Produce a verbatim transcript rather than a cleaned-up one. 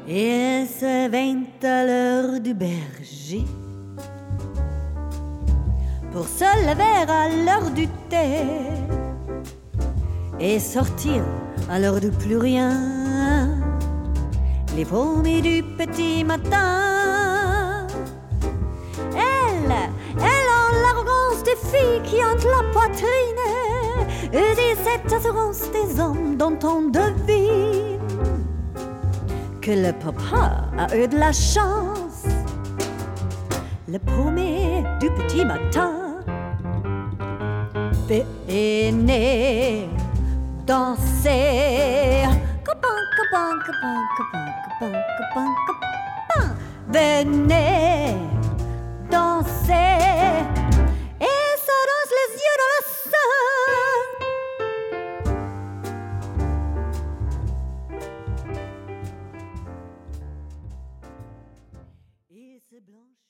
Il se vint à l'heure du berger pour se lever à l'heure du thé et sortir à l'heure du plus rien, les paumées du petit matin. Elle, elle en l'arrogance des filles qui hantent la poitrine, et cette assurance des hommes dont on devine que le papa a eu de la chance. Le paumé du petit matin venez danser, copain, copain, copain, copain, copain, copain, copain, venez danser, et ça danse les yeux dans le sang. Il se blanchit.